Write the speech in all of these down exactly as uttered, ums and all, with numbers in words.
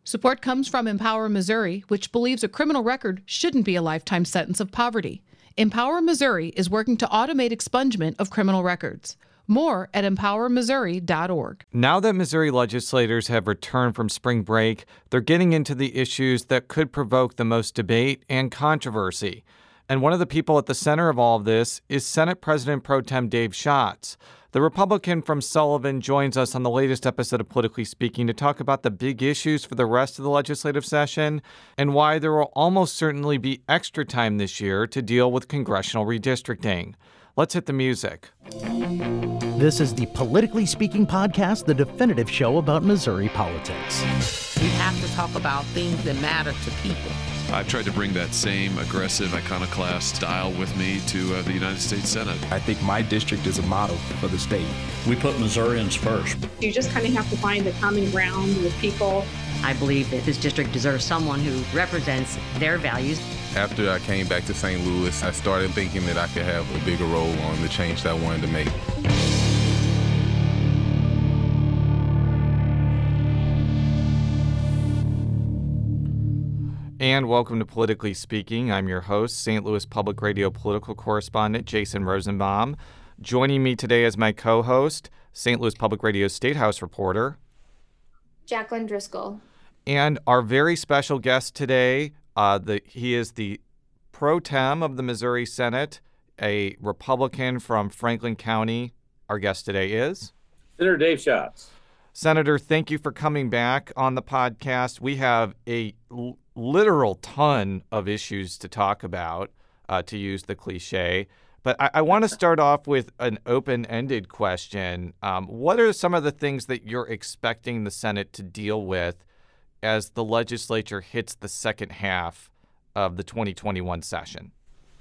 Support comes from Empower Missouri, which believes a criminal record shouldn't be a lifetime sentence of poverty. Empower Missouri is working to automate expungement of criminal records. More at empower missouri dot org. Now that Missouri legislators have returned from spring break, they're getting into the issues that could provoke the most debate and controversy. And one of the people at the center of all of this is Senate President Pro Tem Dave Schatz. The Republican from Sullivan joins us on the latest episode of Politically Speaking to talk about the big issues for the rest of the legislative session and why there will almost certainly be extra time this year to deal with congressional redistricting. Let's hit the music. This is the Politically Speaking podcast, the definitive show about Missouri politics. We have to talk about things that matter to people. I've tried to bring that same aggressive iconoclast style with me to uh, the United States Senate. I think my district is a model for the state. We put Missourians first. You just kind of have to find the common ground with people. I believe that this district deserves someone who represents their values. After I came back to Saint Louis, I started thinking that I could have a bigger role on the change that I wanted to make. And welcome to Politically Speaking. I'm your host, Saint Louis Public Radio political correspondent Jason Rosenbaum. Joining me today as my co-host, Saint Louis Public Radio State House reporter Jacqueline Driscoll. And our very special guest today, uh, the, he is the pro tem of the Missouri Senate, a Republican from Franklin County. Our guest today is Senator Dave Schatz. Senator, thank you for coming back on the podcast. We have a l- literal ton of issues to talk about, uh, to use the cliche. But I, I want to start off with an open-ended question. Um, what are some of the things that you're expecting the Senate to deal with as the legislature hits the second half of the twenty twenty-one session?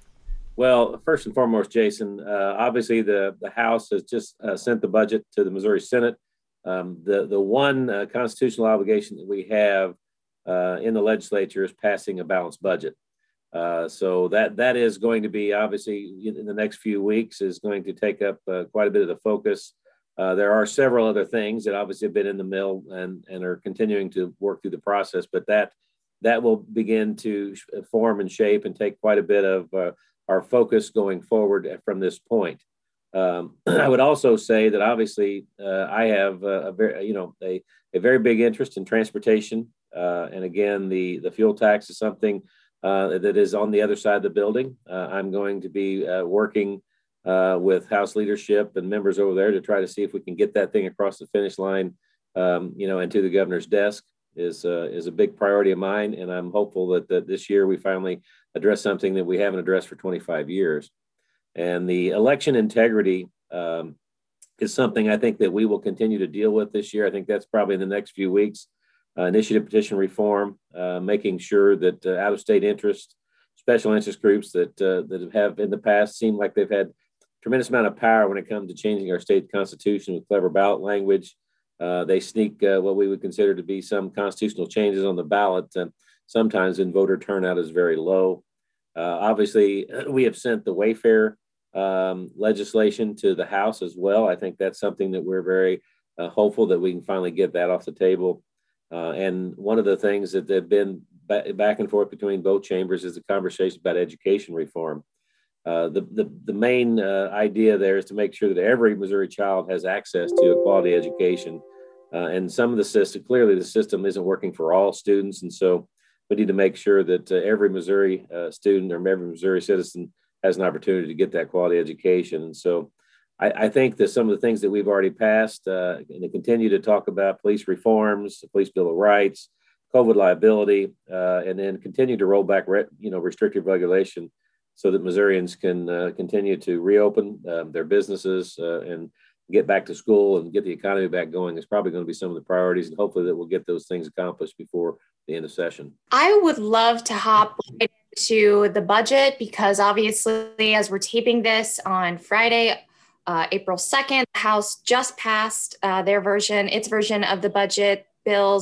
Well, first and foremost, Jason, uh, obviously the, the House has just uh, sent the budget to the Missouri Senate. Um, the, the one uh, constitutional obligation that we have uh, in the legislature is passing a balanced budget. Uh, so that that is going to be, obviously, in the next few weeks, is going to take up uh, quite a bit of the focus. Uh, there are several other things that obviously have been in the mill and, and are continuing to work through the process, but that that will begin to form and shape and take quite a bit of uh, our focus going forward from this point. Um, I would also say that obviously uh, I have a, a very, you know, a, a very big interest in transportation. Uh, and again, the, the fuel tax is something uh, that is on the other side of the building. Uh, I'm going to be uh, working uh, with House leadership and members over there to try to see if we can get that thing across the finish line, um, you know, and to the governor's desk is, uh, is a big priority of mine. And I'm hopeful that, that this year we finally address something that we haven't addressed for twenty-five years. And the election integrity um, is something I think that we will continue to deal with this year. I think that's probably in the next few weeks. Uh, initiative petition reform, uh, making sure that uh, out-of-state interest, special interest groups that uh, that have in the past seemed like they've had tremendous amount of power when it comes to changing our state constitution with clever ballot language. Uh, they sneak uh, what we would consider to be some constitutional changes on the ballot, and sometimes when voter turnout is very low. Uh, obviously, we have sent the Wayfair um, legislation to the House as well. I think that's something that we're very uh, hopeful that we can finally get that off the table. Uh, and one of the things that have been ba- back and forth between both chambers is the conversation about education reform. Uh, the, the, the main uh, idea there is to make sure that every Missouri child has access to a quality education. Uh, and some of the system, clearly the system isn't working for all students. And so we need to make sure that uh, every Missouri uh, student or every Missouri citizen has an opportunity to get that quality education. And so I, I think that some of the things that we've already passed uh, and to continue to talk about police reforms, the Police Bill of Rights, COVID liability, uh, and then continue to roll back, re- you know, restrictive regulation so that Missourians can uh, continue to reopen uh, their businesses uh, and get back to school and get the economy back going is probably going to be some of the priorities. And hopefully that we'll get those things accomplished before the end of session. I would love to hop right into the budget because obviously as we're taping this on Friday, uh, April second, the House just passed uh, their version, its version of the budget bills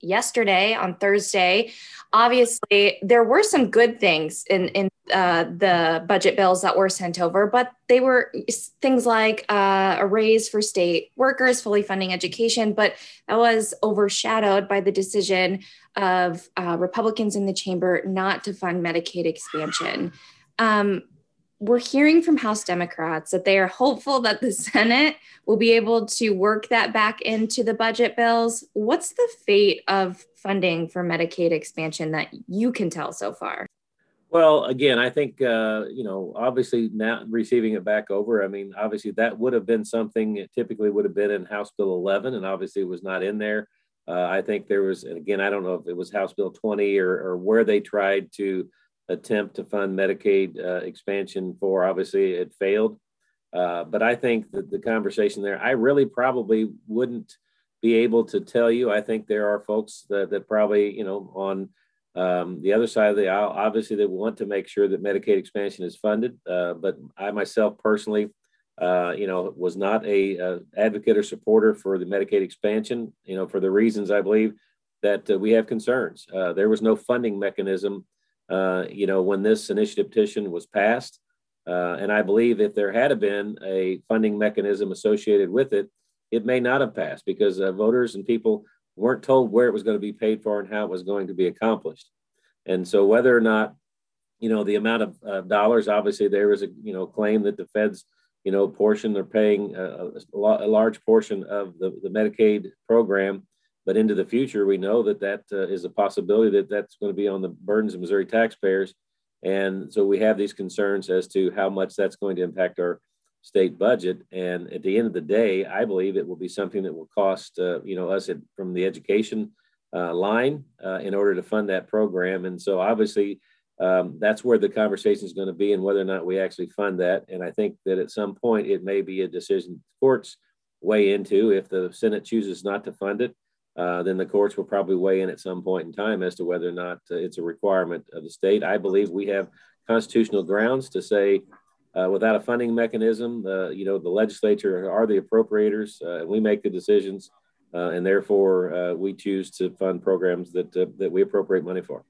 yesterday on Thursday. Obviously, there were some good things in, in uh, the budget bills that were sent over, but they were things like uh, a raise for state workers, fully funding education, but that was overshadowed by the decision of uh, Republicans in the chamber not to fund Medicaid expansion. Um, We're hearing from House Democrats that they are hopeful that the Senate will be able to work that back into the budget bills. What's the fate of funding for Medicaid expansion that you can tell so far? Well, again, I think, uh, you know, obviously now receiving it back over, I mean, obviously that would have been something it typically would have been in House Bill eleven, and obviously it was not in there. Uh, I think there was, and again, I don't know if it was House Bill twenty or, or where they tried to attempt to fund Medicaid uh, expansion for, obviously it failed. Uh, but I think that the conversation there, I really probably wouldn't be able to tell you. I think there are folks that, that probably, you know, on um, the other side of the aisle, obviously they want to make sure that Medicaid expansion is funded. Uh, but I myself personally, uh, you know, was not a, a advocate or supporter for the Medicaid expansion, you know, for the reasons I believe that uh, we have concerns. Uh, there was no funding mechanism Uh, you know, when this initiative petition was passed. Uh, and I believe if there had been a funding mechanism associated with it, it may not have passed because uh, voters and people weren't told where it was going to be paid for and how it was going to be accomplished. And so whether or not, you know, the amount of uh, dollars, obviously there is a, you know, claim that the feds, you know, portion, they're paying a, a, a large portion of the, the Medicaid program. But into the future, we know that that uh, is a possibility that that's going to be on the burdens of Missouri taxpayers. And so we have these concerns as to how much that's going to impact our state budget. And at the end of the day, I believe it will be something that will cost, uh, you know, us at, from the education uh, line uh, in order to fund that program. And so obviously um, that's where the conversation is going to be and whether or not we actually fund that. And I think that at some point it may be a decision courts weigh into. If the Senate chooses not to fund it, Uh, then the courts will probably weigh in at some point in time as to whether or not uh, it's a requirement of the state. I believe we have constitutional grounds to say uh, without a funding mechanism, uh, you know, the legislature are the appropriators. Uh, we make the decisions uh, and therefore uh, we choose to fund programs that, uh, that we appropriate money for.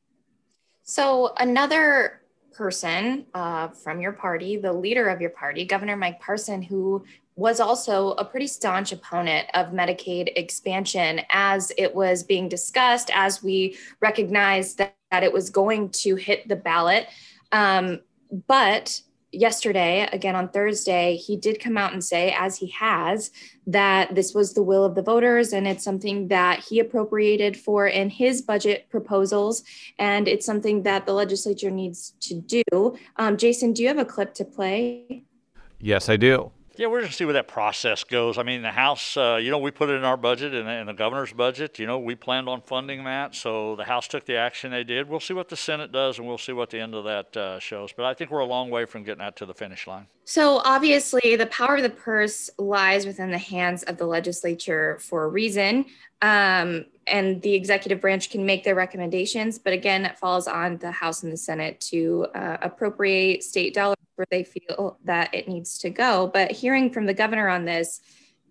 So another person uh, from your party, the leader of your party, Governor Mike Parson, who was also a pretty staunch opponent of Medicaid expansion as it was being discussed, as we recognized that, that it was going to hit the ballot. Um, but yesterday, again on Thursday, he did come out and say, as he has, that this was the will of the voters and it's something that he appropriated for in his budget proposals. And it's something that the legislature needs to do. Um, Jason, do you have a clip to play? Yes, I do. Yeah, we're going to see where that process goes. I mean, the House, uh, you know, we put it in our budget and in the governor's budget. You know, we planned on funding that. So the House took the action they did. We'll see what the Senate does and we'll see what the end of that uh, shows. But I think we're a long way from getting that to the finish line. So obviously the power of the purse lies within the hands of the legislature for a reason. Um, and the executive branch can make their recommendations. But again, it falls on the House and the Senate to uh, appropriate state dollars where they feel that it needs to go. But hearing from the governor on this,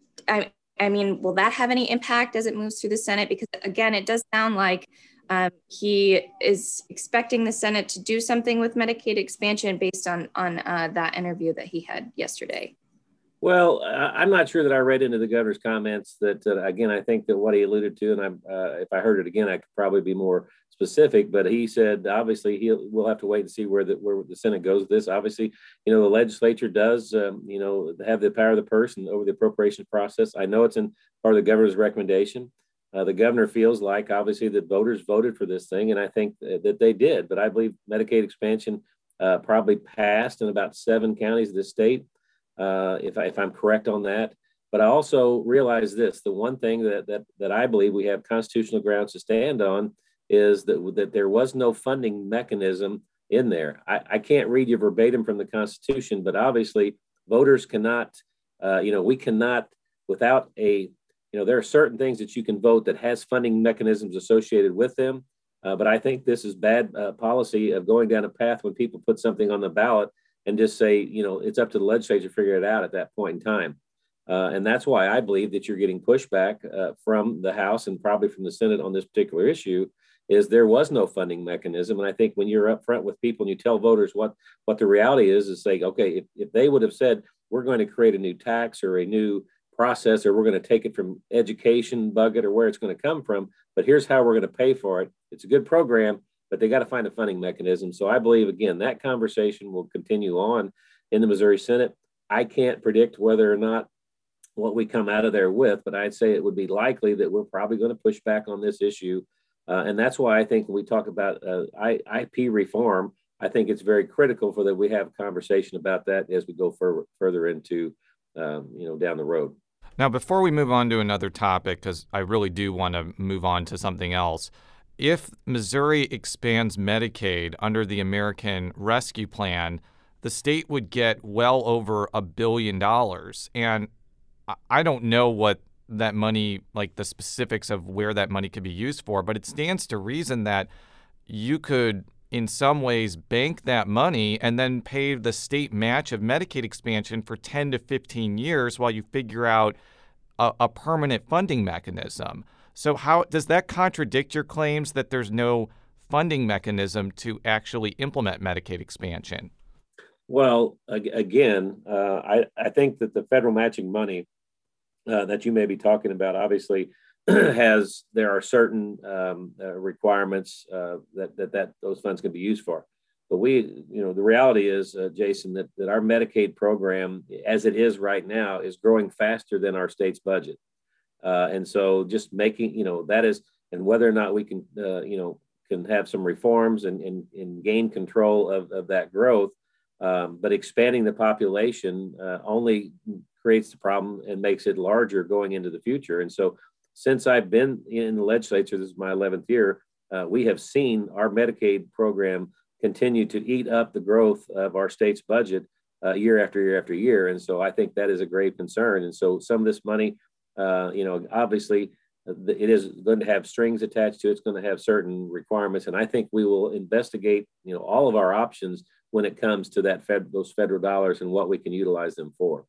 I, I mean, will that have any impact as it moves through the Senate? Because again, it does sound like um, he is expecting the Senate to do something with Medicaid expansion based on, on uh, that interview that he had yesterday. Well, I'm not sure that I read into the governor's comments that, uh, again, I think that what he alluded to, and I'm, uh, if I heard it again, I could probably be more specific, but he said, obviously, he'll, we'll have to wait and see where the, where the Senate goes with this. Obviously, you know, the legislature does, um, you know, have the power of the purse and over the appropriations process. I know it's in part of the governor's recommendation. Uh, the governor feels like, obviously, that voters voted for this thing, and I think that they did. But I believe Medicaid expansion uh, probably passed in about seven counties of the state. Uh, if, I, if I'm correct on that. But I also realize this, the one thing that, that, that I believe we have constitutional grounds to stand on is that, that there was no funding mechanism in there. I, I can't read you verbatim from the Constitution, but obviously voters cannot, uh, you know, we cannot without a, you know, there are certain things that you can vote that has funding mechanisms associated with them. Uh, but I think this is bad uh, policy of going down a path when people put something on the ballot and just say, you know, it's up to the legislature to figure it out at that point in time. Uh, and that's why I believe that you're getting pushback uh, from the House and probably from the Senate on this particular issue, is there was no funding mechanism. And I think when you're upfront with people and you tell voters what, what the reality is, is say, okay, if, if they would have said, we're going to create a new tax or a new process, or we're going to take it from education bucket or where it's going to come from, but here's how we're going to pay for it. It's a good program, but they got to find a funding mechanism. So I believe, again, that conversation will continue on in the Missouri Senate. I can't predict whether or not what we come out of there with, but I'd say it would be likely that we're probably going to push back on this issue. Uh, and that's why I think when we talk about uh, I P reform, I think it's very critical for that we have a conversation about that as we go fur- further into, um, you know, down the road. Now, before we move on to another topic, because I really do want to move on to something else, if Missouri expands Medicaid under the American Rescue Plan, the state would get well over a billion dollars. And I don't know what that money, like the specifics of where that money could be used for, but it stands to reason that you could, in some ways, bank that money and then pay the state match of Medicaid expansion for ten to fifteen years while you figure out a, a permanent funding mechanism. So how does that contradict your claims that there's no funding mechanism to actually implement Medicaid expansion? Well, again, uh, I, I think that the federal matching money uh, that you may be talking about, obviously, has there are certain um, uh, requirements uh, that, that that those funds can be used for. But we, you know, the reality is, uh, Jason, that, that our Medicaid program, as it is right now, is growing faster than our state's budget. Uh, and so just making, you know, that is, and whether or not we can, uh, you know, can have some reforms and, and, and gain control of, of that growth. Um, but expanding the population uh, only creates the problem and makes it larger going into the future. And so since I've been in the legislature, this is my eleventh year, uh, we have seen our Medicaid program continue to eat up the growth of our state's budget uh, year after year after year. And so I think that is a grave concern. And so some of this money, uh, you know, obviously it is going to have strings attached to it. It's going to have certain requirements. And I think we will investigate, you know, all of our options when it comes to that fed, those federal dollars and what we can utilize them for.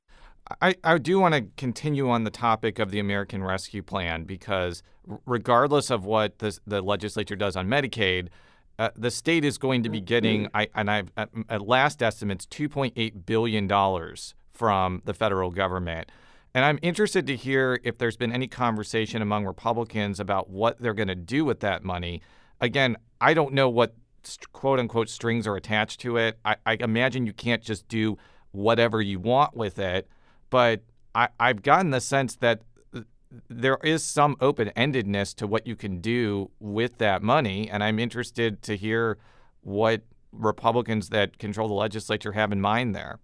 I, I do want to continue on the topic of the American Rescue Plan, because regardless of what the, the legislature does on Medicaid, uh, the state is going to be getting, I, and I at, at last estimates, two point eight billion dollars from the federal government. And I'm interested to hear if there's been any conversation among Republicans about what they're going to do with that money. Again, I don't know what quote unquote strings are attached to it. I, I imagine you can't just do whatever you want with it, but I, I've gotten the sense that there is some open-endedness to what you can do with that money, and I'm interested to hear what Republicans that control the legislature have in mind there.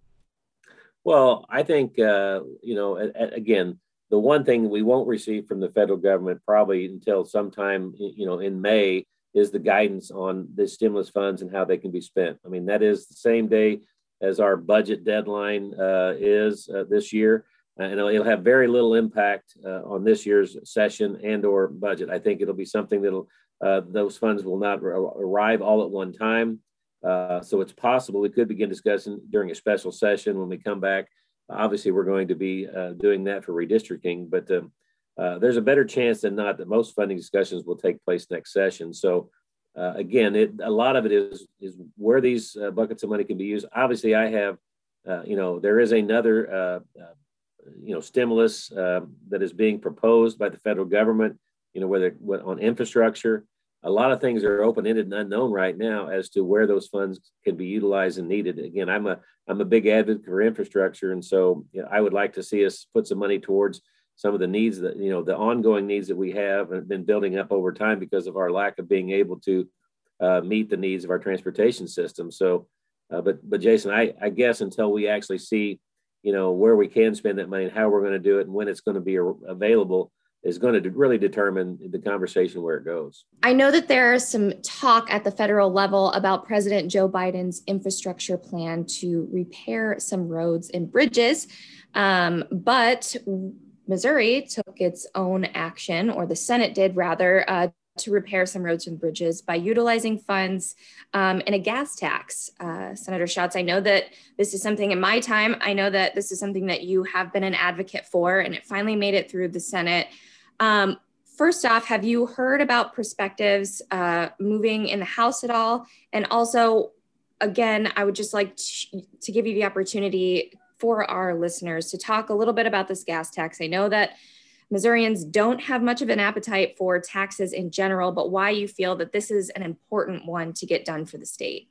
Well, I think, uh, you know, a, a, again, the one thing we won't receive from the federal government probably until sometime, you know, in May is the guidance on the stimulus funds and how they can be spent. I mean, that is the same day as our budget deadline uh, is uh, this year. Uh, and it'll, it'll have very little impact uh, on this year's session and or budget. I think it'll be something that'll, uh, those funds will not r- arrive all at one time. Uh, so it's possible we could begin discussing during a special session when we come back. Obviously, we're going to be uh, doing that for redistricting, but um, uh, there's a better chance than not that most funding discussions will take place next session. So uh, again, it, a lot of it is, is where these uh, buckets of money can be used. Obviously, I have, uh, you know, there is another, uh, uh, you know, stimulus uh, that is being proposed by the federal government, you know, whether on infrastructure. A lot of things are open-ended and unknown right now as to where those funds can be utilized and needed. Again, I'm a I'm a big advocate for infrastructure, and so you know, I would like to see us put some money towards some of the needs that you know the ongoing needs that we have and been building up over time because of our lack of being able to uh, meet the needs of our transportation system. So, uh, but but Jason, I I guess until we actually see you know where we can spend that money and how we're going to do it and when it's going to be available is going to really determine the conversation where it goes. I know that there is some talk at the federal level about President Joe Biden's infrastructure plan to repair some roads and bridges, um, but Missouri took its own action, or the Senate did rather, uh, to repair some roads and bridges by utilizing funds um, in a gas tax. Uh, Senator Schatz, I know that this is something in my time, I know that this is something that you have been an advocate for, and it finally made it through the Senate. Um, first off, have you heard about perspectives uh, moving in the House at all? And also, again, I would just like to, to give you the opportunity for our listeners to talk a little bit about this gas tax. I know that Missourians don't have much of an appetite for taxes in general, but why you feel that this is an important one to get done for the state?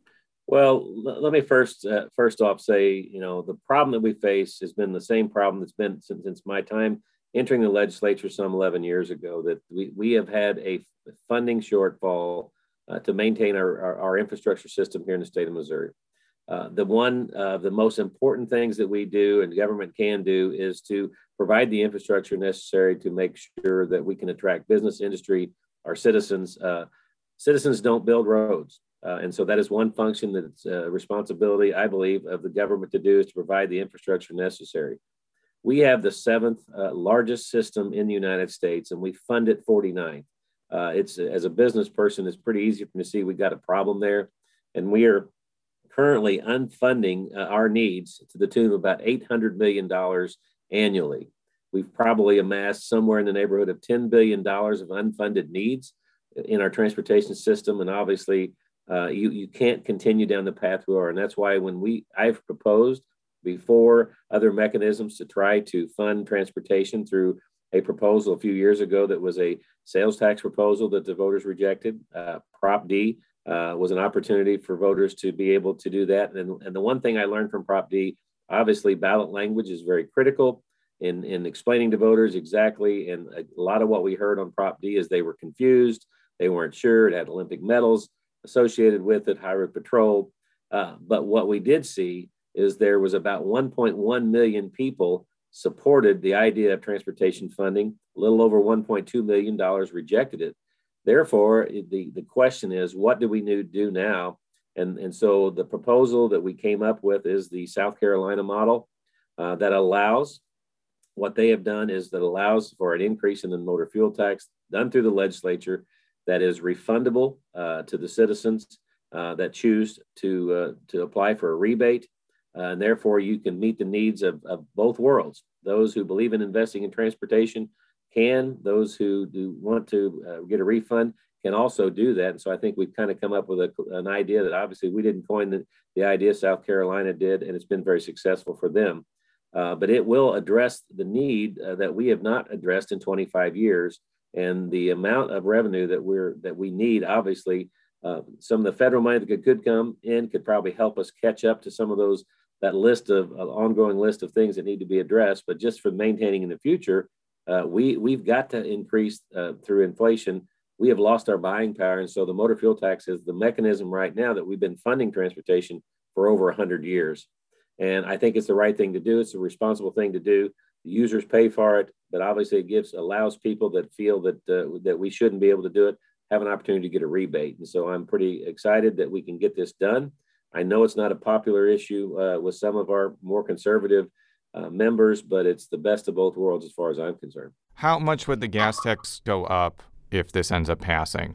Well, l- let me first uh, first off say, you know, the problem that we face has been the same problem that's been since, since my time entering the legislature some eleven years ago, that we, we have had a funding shortfall uh, to maintain our, our, our infrastructure system here in the state of Missouri. Uh, the one of uh, the most important things that we do and government can do is to provide the infrastructure necessary to make sure that we can attract business, industry, our citizens. Uh, citizens don't build roads. Uh, and so that is one function that's a responsibility, I believe, of the government to do, is to provide the infrastructure necessary. We have the seventh uh, largest system in the United States, and we fund it forty-ninth. Uh, it's, as a business person, it's pretty easy for me to see we got a problem there. And we are currently unfunding uh, our needs to the tune of about eight hundred million dollars annually. We've probably amassed somewhere in the neighborhood of ten billion dollars of unfunded needs in our transportation system. And obviously, uh, you, you can't continue down the path we are. And that's why when we, I've proposed before other mechanisms to try to fund transportation through a proposal a few years ago that was a sales tax proposal that the voters rejected, uh, Prop D, Uh, was an opportunity for voters to be able to do that. And, and the one thing I learned from Prop D, obviously ballot language is very critical in, in explaining to voters exactly. And a lot of what we heard on Prop D is they were confused. They weren't sure. It had Olympic medals associated with it, Highway Patrol. Uh, but what we did see is there was about one point one million people supported the idea of transportation funding. A little over one point two million dollars rejected it. Therefore, the, the question is, what do we need to do now? And, and so the proposal that we came up with is the South Carolina model uh, that allows, what they have done is that allows for an increase in the motor fuel tax done through the legislature that is refundable uh, to the citizens uh, that choose to, uh, to apply for a rebate. Uh, and therefore, you can meet the needs of, of both worlds. Those who believe in investing in transportation can, those who do want to uh, get a refund can also do that. And so I think we've kind of come up with a, an idea that obviously we didn't coin the, the idea, South Carolina did, and it's been very successful for them. Uh, but it will address the need uh, that we have not addressed in twenty-five years. And the amount of revenue that we're that we need, obviously, uh, some of the federal money that could, could come in could probably help us catch up to some of those, that list of uh, ongoing list of things that need to be addressed. But just for maintaining in the future, Uh, we, we've got to increase uh, through inflation. We have lost our buying power. And so the motor fuel tax is the mechanism right now that we've been funding transportation for over one hundred years. And I think it's the right thing to do. It's a responsible thing to do. The users pay for it, but obviously it gives allows people that feel that, uh, that we shouldn't be able to do it, have an opportunity to get a rebate. And so I'm pretty excited that we can get this done. I know it's not a popular issue uh, with some of our more conservative Uh, members, but it's the best of both worlds as far as I'm concerned. How much would the gas tax go up if this ends up passing?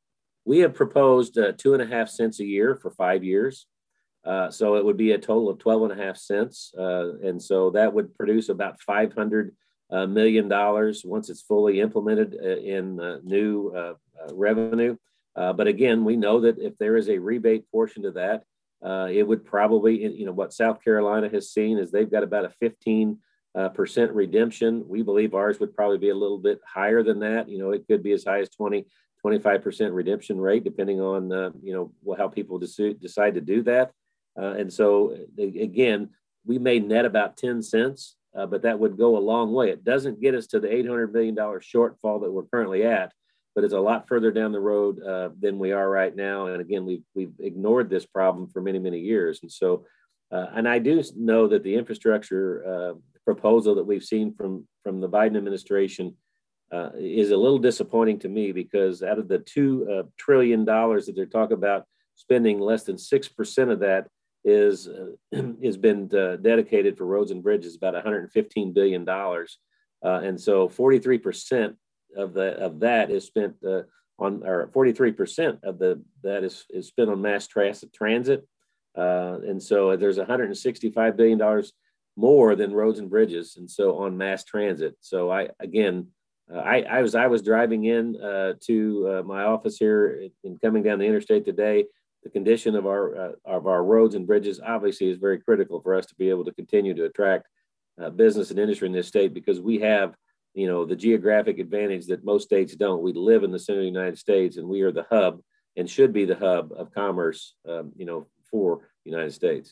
We have proposed uh, two and a half cents a year for five years. Uh, so it would be a total of twelve and a half cents. Uh, and so that would produce about five hundred uh, million dollars once it's fully implemented uh, in uh, new uh, uh, revenue. Uh, but again, we know that if there is a rebate portion to that, Uh, it would probably, you know, what South Carolina has seen is they've got about a fifteen percent redemption. We believe ours would probably be a little bit higher than that. You know, it could be as high as twenty, twenty-five percent redemption rate, depending on, uh, you know, how people decide, decide to do that. Uh, and so, again, we may net about ten cents, uh, but that would go a long way. It doesn't get us to the eight hundred million dollars shortfall that we're currently at, but it's a lot further down the road uh, than we are right now. And again, we've, we've ignored this problem for many, many years. And so, uh, and I do know that the infrastructure uh, proposal that we've seen from, from the Biden administration uh, is a little disappointing to me, because out of the two uh, trillion dollars that they're talking about spending, less than six percent of that is uh, has been uh, dedicated for roads and bridges, about one hundred fifteen billion dollars. Uh, and so forty-three percent of the of that is spent uh, on, or forty-three percent of the that is, is spent on mass transit. transit. Uh, and so there's one hundred sixty-five billion dollars more than roads and bridges, and so on mass transit. So I, again, uh, I, I was I was driving in uh, to uh, my office here and coming down the interstate today. The condition of our uh, of our roads and bridges obviously is very critical for us to be able to continue to attract uh, business and industry in this state, because we have, you know, the geographic advantage that most states don't. We live in the center of the United States, and we are the hub and should be the hub of commerce, um, you know, for the United States.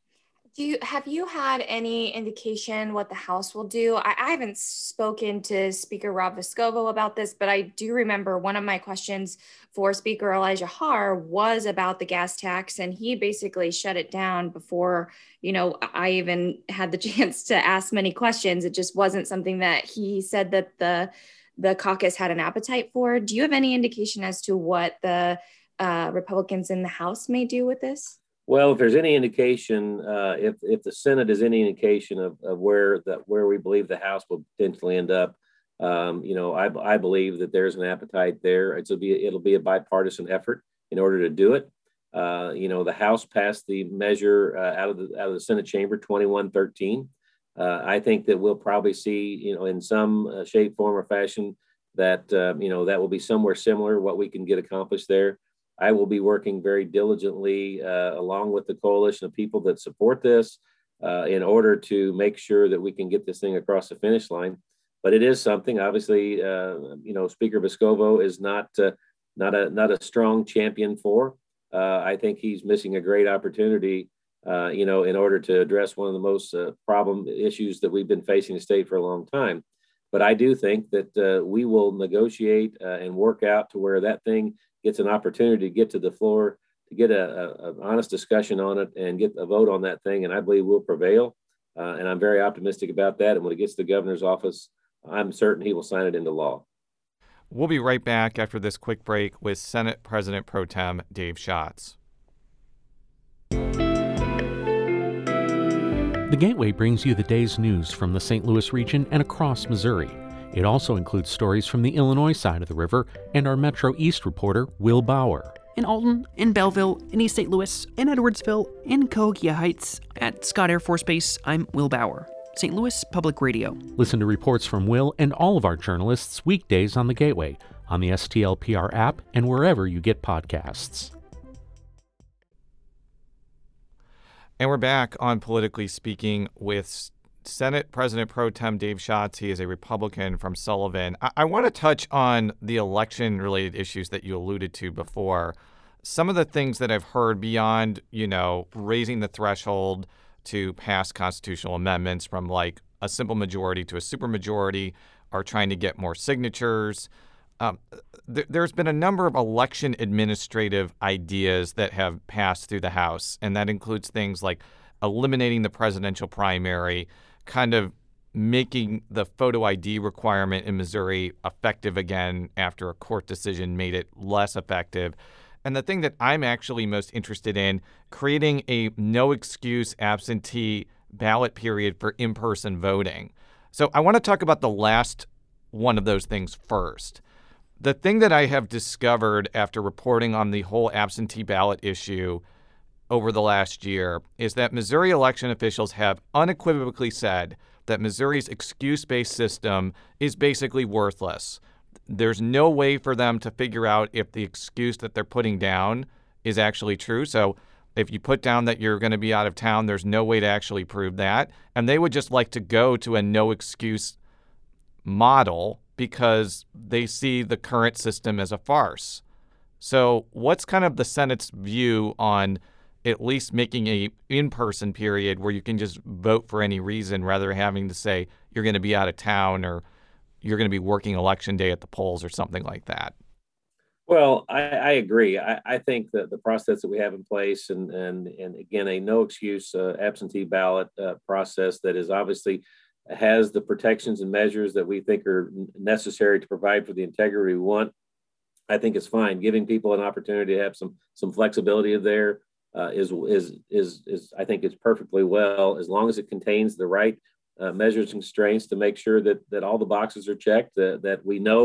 Do you, have you had any indication what the House will do? I, I haven't spoken to Speaker Rob Vescovo about this, but I do remember one of my questions for Speaker Elijah Haahr was about the gas tax, and he basically shut it down before, you know, I even had the chance to ask many questions. It just wasn't something that he said that the the caucus had an appetite for. Do you have any indication as to what the uh, Republicans in the House may do with this? Well, if there's any indication, uh, if if the Senate is any indication of, of where that where we believe the House will potentially end up, um, you know, I, I believe that there's an appetite there. It'll be it'll be a bipartisan effort in order to do it. Uh, you know, the House passed the measure uh, out of the out of the Senate chamber, twenty-one thirteen. Uh, I think that we'll probably see, you know, in some uh, shape, form, or fashion that uh, you know that will be somewhere similar what we can get accomplished there. I will be working very diligently uh, along with the coalition of people that support this uh, in order to make sure that we can get this thing across the finish line. But it is something, obviously, uh, you know, Speaker Vescovo is not uh, not a not a strong champion for. Uh, I think he's missing a great opportunity, uh, you know, in order to address one of the most uh, problem issues that we've been facing in the state for a long time. But I do think that uh, we will negotiate uh, and work out to where that thing gets an opportunity to get to the floor, to get a, a, an honest discussion on it and get a vote on that thing. And I believe we'll prevail. Uh, and I'm very optimistic about that. And when it gets to the governor's office, I'm certain he will sign it into law. We'll be right back after this quick break with Senate President Pro Tem Dave Schatz. The Gateway brings you the day's news from the Saint Louis region and across Missouri. It also includes stories from the Illinois side of the river and our Metro East reporter, Will Bauer. In Alton, in Belleville, in East Saint Louis, in Edwardsville, in Cahokia Heights, at Scott Air Force Base, I'm Will Bauer. Saint Louis Public Radio. Listen to reports from Will and all of our journalists weekdays on the Gateway, on the S T L P R app, and wherever you get podcasts. And we're back on Politically Speaking with Senate President Pro Tem Dave Schatz. He is a Republican from Sullivan. I, I want to touch on the election-related issues that you alluded to before. Some of the things that I've heard beyond, you know, raising the threshold to pass constitutional amendments from like a simple majority to a supermajority are trying to get more signatures. Um, th- there's been a number of election administrative ideas that have passed through the House, and that includes things like eliminating the presidential primary, kind of making the photo I D requirement in Missouri effective again after a court decision made it less effective. And the thing that I'm actually most interested in, creating a no-excuse absentee ballot period for in-person voting. So I want to talk about the last one of those things first. The thing that I have discovered after reporting on the whole absentee ballot issue over the last year is that Missouri election officials have unequivocally said that Missouri's excuse-based system is basically worthless. There's no way for them to figure out if the excuse that they're putting down is actually true. So if you put down that you're going to be out of town, there's no way to actually prove that. And they would just like to go to a no-excuse model because they see the current system as a farce. So what's kind of the Senate's view on at least making a in-person period where you can just vote for any reason rather than having to say you're going to be out of town or you're going to be working election day at the polls or something like that? Well, I, I agree. I, I think that the process that we have in place and, and, and again, a no excuse uh, absentee ballot uh, process that is obviously has the protections and measures that we think are necessary to provide for the integrity we want, I think it's fine. Giving people an opportunity to have some some flexibility there uh, is, is, is, is, I think it's perfectly well, as long as it contains the right uh, measures and constraints to make sure that, that all the boxes are checked, uh, that we know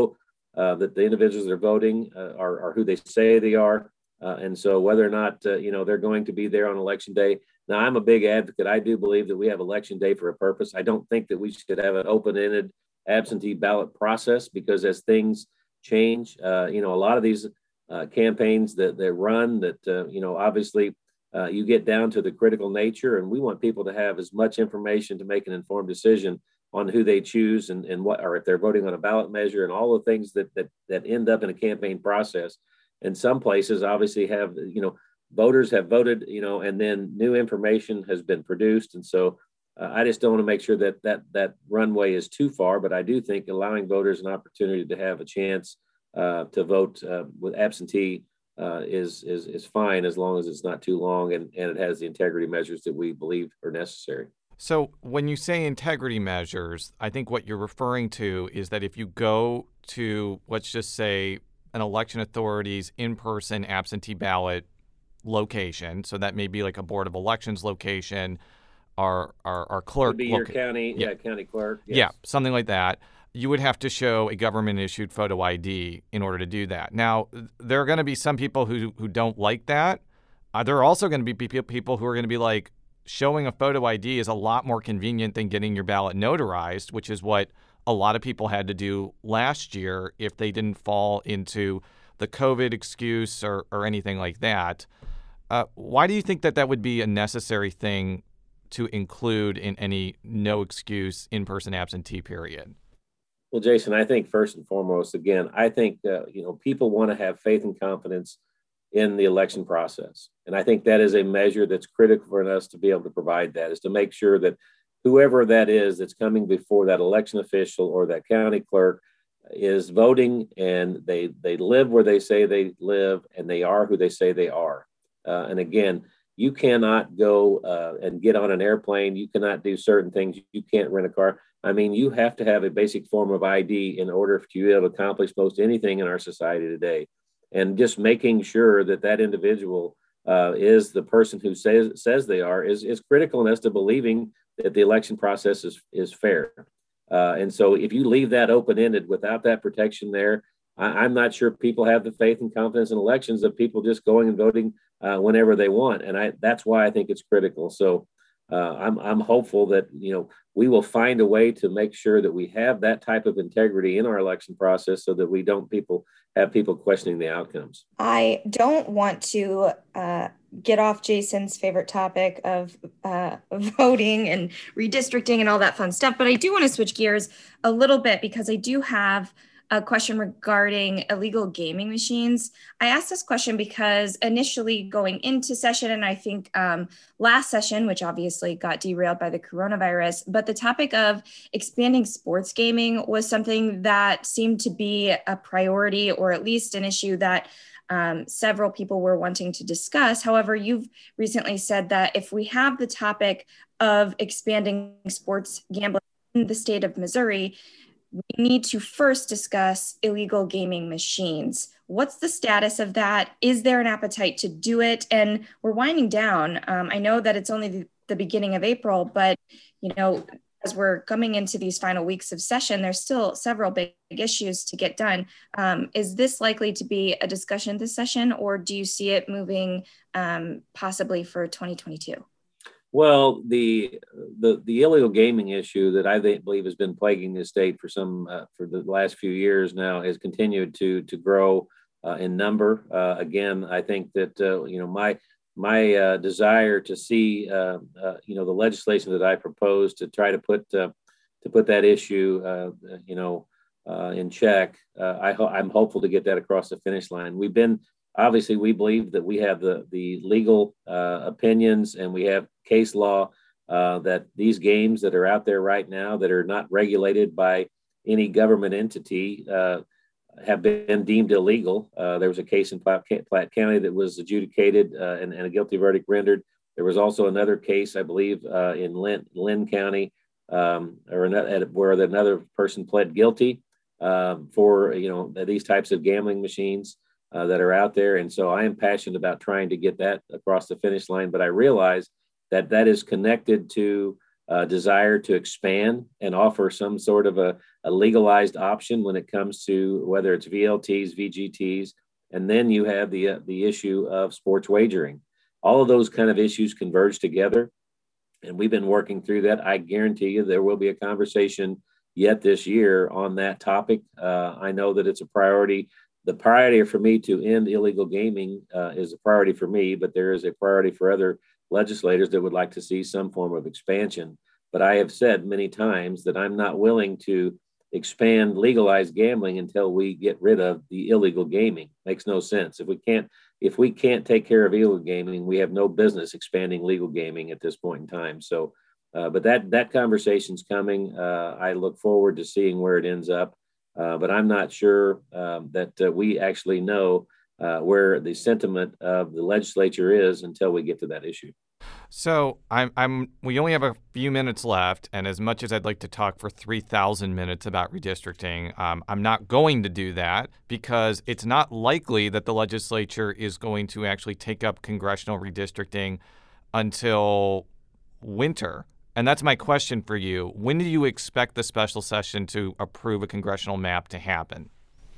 uh, that the individuals that are voting uh, are, are who they say they are. Uh, and so whether or not, uh, you know, they're going to be there on election day. Now, I'm a big advocate. I do believe that we have election day for a purpose. I don't think that we should have an open-ended absentee ballot process, because as things change, uh, you know, a lot of these uh, campaigns that, that run that, uh, you know, obviously uh, you get down to the critical nature, and we want people to have as much information to make an informed decision on who they choose and, and what, or if they're voting on a ballot measure and all the things that, that, that end up in a campaign process. And some places obviously have, you know, voters have voted, you know, and then new information has been produced. And so uh, I just don't want to make sure that that that runway is too far, but I do think allowing voters an opportunity to have a chance uh, to vote uh, with absentee uh, is, is, is fine, as long as it's not too long and, and it has the integrity measures that we believe are necessary. So when you say integrity measures, I think what you're referring to is that if you go to, let's just say, an election authority's in-person absentee ballot location, so that may be like a Board of Elections location, our our, our clerk, would be your county, yeah, yeah county clerk, yes. yeah, something like that. You would have to show a government-issued photo I D in order to do that. Now, there are going to be some people who who don't like that. Uh, there are also going to be people who are going to be like, showing a photo I D is a lot more convenient than getting your ballot notarized, which is what a lot of people had to do last year if they didn't fall into the COVID excuse or, or anything like that. Uh, why do you think that that would be a necessary thing to include in any no excuse in-person absentee period? Well, Jason, I think first and foremost, again, I think uh, you know, people want to have faith and confidence in the election process. And I think that is a measure that's critical for us to be able to provide that, is to make sure that whoever that is that's coming before that election official or that county clerk is voting, and they they live where they say they live, and they are who they say they are. Uh, and again, you cannot go uh, and get on an airplane. You cannot do certain things. You can't rent a car. I mean, you have to have a basic form of I D in order to be able to accomplish most anything in our society today. And just making sure that that individual uh, is the person who says says they are is, is critical as to believing that the election process is, is fair. Uh, and so if you leave that open-ended without that protection there, I, I'm not sure people have the faith and confidence in elections of people just going and voting uh, whenever they want. And I that's why I think it's critical. So uh, I'm, I'm hopeful that, you know, we will find a way to make sure that we have that type of integrity in our election process so that we don't people have people questioning the outcomes. I don't want to uh, get off Jason's favorite topic of uh, voting and redistricting and all that fun stuff, but I do want to switch gears a little bit because I do have a question regarding illegal gaming machines. I asked this question because initially going into session, and I think um, last session, which obviously got derailed by the coronavirus, but the topic of expanding sports gaming was something that seemed to be a priority, or at least an issue that um, several people were wanting to discuss. However, you've recently said that if we have the topic of expanding sports gambling in the state of Missouri, we need to first discuss illegal gaming machines. What's the status of that? Is there an appetite to do it? And we're winding down. Um, I know that it's only the, the beginning of April, but you know, as we're coming into these final weeks of session, there's still several big issues to get done. Um, is this likely to be a discussion this session, or do you see it moving um, possibly for twenty twenty-two? Well, the, the the illegal gaming issue that I believe has been plaguing the state for some uh, for the last few years now has continued to to grow uh, in number. Uh, again, I think that uh, you know my my uh, desire to see uh, uh, you know the legislation that I proposed to try to put uh, to put that issue uh, you know uh, in check. Uh, I ho- I'm hopeful to get that across the finish line. We've been Obviously, we believe that we have the, the legal uh, opinions and we have case law uh, that these games that are out there right now that are not regulated by any government entity uh, have been deemed illegal. Uh, there was a case in Platte, Platte County that was adjudicated uh, and, and a guilty verdict rendered. There was also another case, I believe, uh, in Lynn, Lynn County um, or another, where another person pled guilty um, for you know these types of gambling machines. Uh, that are out there. And so I am passionate about trying to get that across the finish line, but I realize that that is connected to a desire to expand and offer some sort of a, a legalized option when it comes to whether it's V L Ts, V G Ts, and then you have the uh, the issue of sports wagering. All of those kind of issues converge together, and we've been working through that. I guarantee you there will be a conversation yet this year on that topic. Uh, I know that it's a priority. The priority for me to end illegal gaming uh, is a priority for me, but there is a priority for other legislators that would like to see some form of expansion. But I have said many times that I'm not willing to expand legalized gambling until we get rid of the illegal gaming. Makes no sense. If we can't, if we can't take care of illegal gaming, we have no business expanding legal gaming at this point in time. So, uh, but that that conversation's coming. Uh, I look forward to seeing where it ends up. Uh, but I'm not sure um, that uh, we actually know uh, where the sentiment of the legislature is until we get to that issue. So I'm, I'm. We only have a few minutes left, and as much as I'd like to talk for three thousand minutes about redistricting, um, I'm not going to do that because it's not likely that the legislature is going to actually take up congressional redistricting until winter. And that's my question for you. When do you expect the special session to approve a congressional map to happen?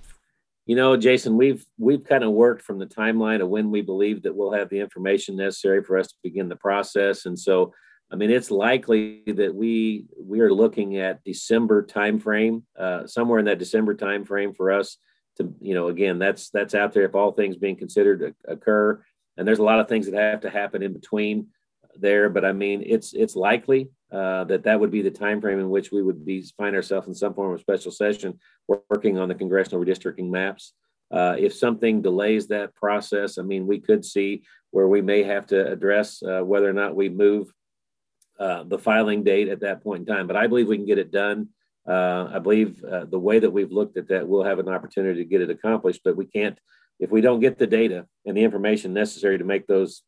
You know, Jason, we've we've kind of worked from the timeline of when we believe that we'll have the information necessary for us to begin the process. And so, I mean, it's likely that we we are looking at December timeframe, uh, somewhere in that December timeframe for us to, you know, again, that's that's out there if all things being considered occur. And there's a lot of things that have to happen in between there, but I mean, it's it's likely uh, that that would be the time frame in which we would be find ourselves in some form of special session working on the congressional redistricting maps. Uh, if something delays that process, I mean, we could see where we may have to address uh, whether or not we move uh, the filing date at that point in time. But I believe we can get it done. Uh, I believe uh, the way that we've looked at that, we'll have an opportunity to get it accomplished, but we can't, if we don't get the data and the information necessary to make those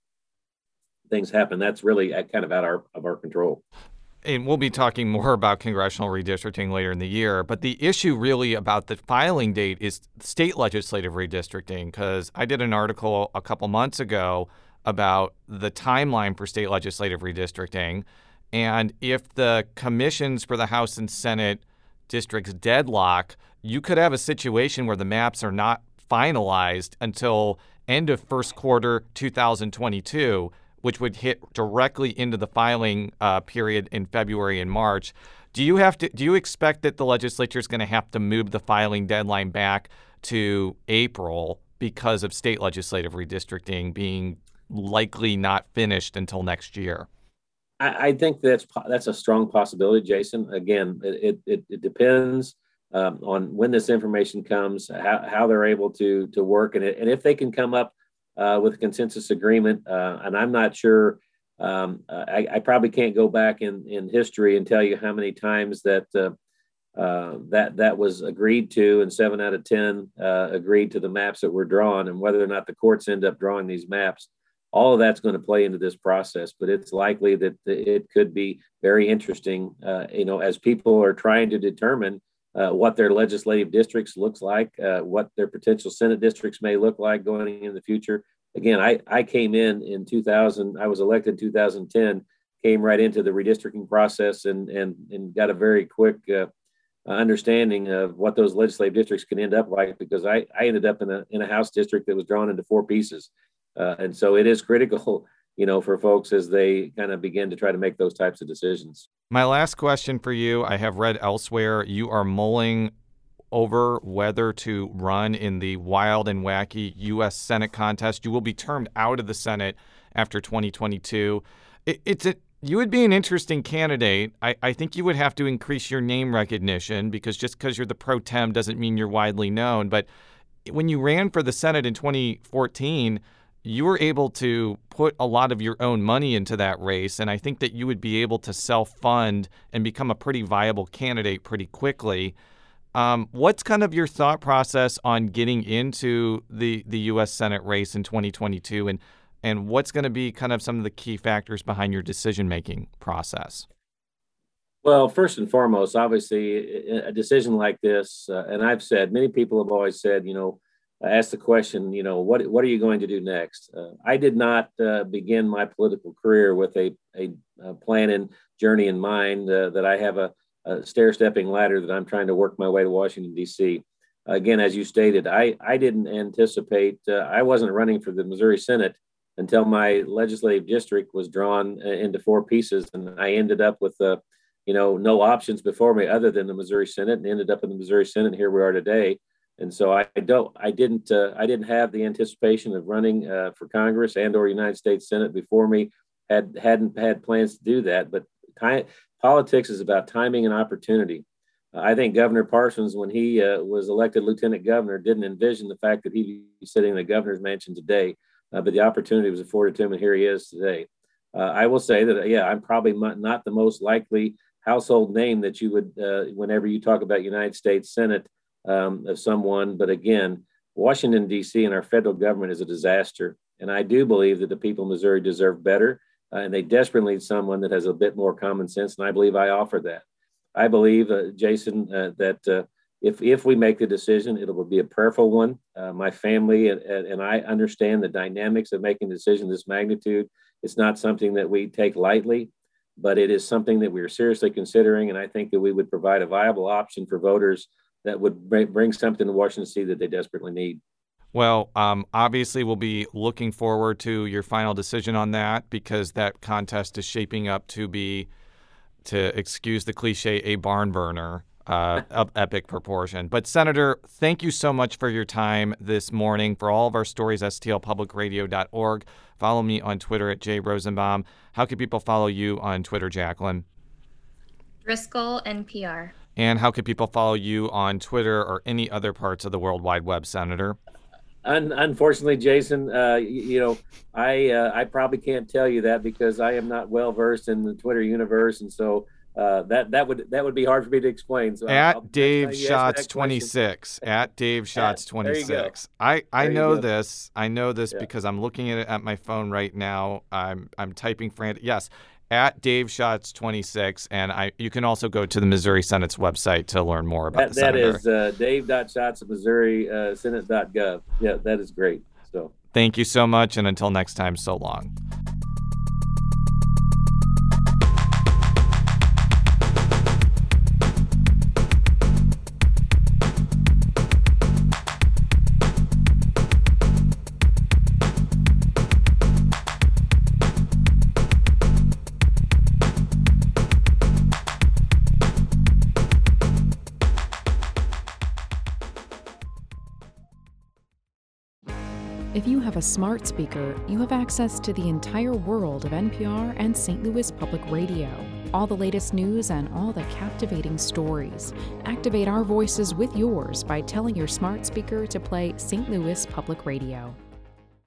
things happen, that's really kind of out our, of our control. And we'll be talking more about congressional redistricting later in the year. But the issue really about the filing date is state legislative redistricting, because I did an article a couple months ago about the timeline for state legislative redistricting. And if the commissions for the House and Senate districts deadlock, you could have a situation where the maps are not finalized until end of first quarter two thousand twenty-two, which would hit directly into the filing uh, period in February and March. Do you have to? Do you expect that the legislature is going to have to move the filing deadline back to April because of state legislative redistricting being likely not finished until next year? I, I think that's that's a strong possibility, Jason. Again, it it, it depends um, on when this information comes, how, how they're able to to work, and it, and if they can come up Uh, with a consensus agreement. Uh, and I'm not sure, um, I, I probably can't go back in, in history and tell you how many times that uh, uh, that that was agreed to, and seven out of ten uh, agreed to the maps that were drawn, and whether or not the courts end up drawing these maps. All of that's going to play into this process, but it's likely that it could be very interesting, uh, you know, as people are trying to determine Uh, what their legislative districts looks like, uh, what their potential Senate districts may look like going in the future. Again, I, I came in in two thousand, I was elected in two thousand ten, came right into the redistricting process and and, and got a very quick uh, understanding of what those legislative districts can end up like, because I, I ended up in a, in a House district that was drawn into four pieces. Uh, and so it is critical, you know, for folks as they kind of begin to try to make those types of decisions. My last question for you, I have read elsewhere you are mulling over whether to run in the wild and wacky U S Senate contest. You will be termed out of the Senate after twenty twenty-two. It, it's a, you would be an interesting candidate. I, I think you would have to increase your name recognition, because just because you're the pro tem doesn't mean you're widely known. But when you ran for the Senate in twenty fourteen, you were able to put a lot of your own money into that race, and I think that you would be able to self-fund and become a pretty viable candidate pretty quickly. Um, what's kind of your thought process on getting into the, the U S Senate race in twenty twenty-two, and, and what's going to be kind of some of the key factors behind your decision-making process? Well, first and foremost, obviously, a decision like this, uh, and I've said, many people have always said, you know, ask the question, you know, what what are you going to do next? Uh, I did not uh, begin my political career with a, a, a plan and journey in mind, uh, that I have a, a stair-stepping ladder that I'm trying to work my way to Washington, D C. Again, as you stated, I, I didn't anticipate, uh, I wasn't running for the Missouri Senate until my legislative district was drawn into four pieces. And I ended up with, uh, you know, no options before me other than the Missouri Senate, and ended up in the Missouri Senate. And here we are today. And so I don't, I didn't, uh, I didn't have the anticipation of running uh, for Congress and or United States Senate before me. Had hadn't had plans to do that. But time, politics is about timing and opportunity. Uh, I think Governor Parsons, when he uh, was elected lieutenant governor, didn't envision the fact that he'd be sitting in the governor's mansion today. Uh, but the opportunity was afforded to him, and here he is today. Uh, I will say that, yeah, I'm probably not the most likely household name that you would, uh, whenever you talk about United States Senate, um, of someone. But again, Washington, D C and our federal government is a disaster. And I do believe that the people of Missouri deserve better, uh, and they desperately need someone that has a bit more common sense. And I believe I offer that. I believe, uh, Jason, uh, that uh, if if we make the decision, it will be a prayerful one. Uh, my family and, and I understand the dynamics of making a decision of this magnitude. It's not something that we take lightly, but it is something that we are seriously considering. And I think that we would provide a viable option for voters that would bring, bring something to Washington, D C that they desperately need. Well, um, obviously, we'll be looking forward to your final decision on that, because that contest is shaping up to be, to excuse the cliche, a barn burner uh, of epic proportion. But Senator, thank you so much for your time this morning. For all of our stories, S T L public radio dot org. Follow me on Twitter at Jay Rosenbaum. How can people follow you on Twitter, Jacqueline? Driscoll N P R. And how can people follow you on Twitter or any other parts of the World Wide Web, Senator? Un- unfortunately, Jason, uh, you, you know, I uh, I probably can't tell you that because I am not well versed in the Twitter universe, and so uh, that that would that would be hard for me to explain. So at I'll, Dave I'll Shots twenty-six. At Dave Shots twenty-six. I I There you know go. this. I know this Yeah. because I'm looking at it at my phone right now. I'm I'm typing frantic. Yes. At Dave Shots twenty-six, and I you can also go to the Missouri Senate's website to learn more about That, the that senator. is uh, Dave dot Shots at Missouri uh, Senate dot gov. Yeah, that is great. So Thank you so much, and until next time, so long. If you have a smart speaker, you have access to the entire world of N P R and Saint Louis Public Radio. All the latest news and all the captivating stories. Activate our voices with yours by telling your smart speaker to play Saint Louis Public Radio.